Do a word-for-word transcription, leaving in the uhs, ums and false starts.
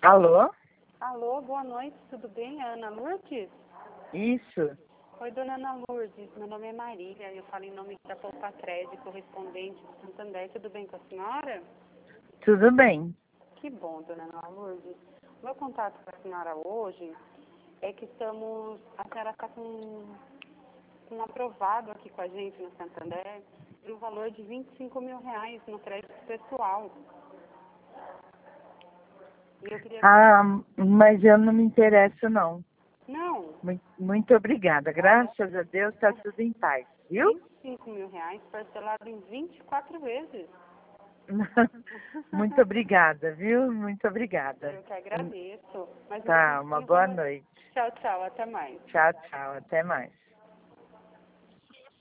Alô? Alô, boa noite, tudo bem? É Ana Lourdes? Isso. Oi, dona Ana Lourdes, meu nome é Marília, eu falo em nome da Poupa-Crédito, correspondente de Santander, tudo bem com a senhora? Tudo bem. Que bom, dona Ana Lourdes. Meu contato com a senhora hoje é que estamos, a senhora está com um aprovado aqui com a gente no Santander, de um valor de vinte e cinco mil reais no crédito pessoal. E eu queria... Ah, mas eu não me interesso, não. Não, Muito, muito obrigada. Graças a Deus está tudo em paz, viu? vinte e cinco mil reais parcelado em vinte e quatro vezes. Muito obrigada, viu? Muito obrigada. Eu que agradeço. Mas Tá, não uma tem boa valor. noite. Tchau, tchau. Até mais. Tchau, tchau. Até mais.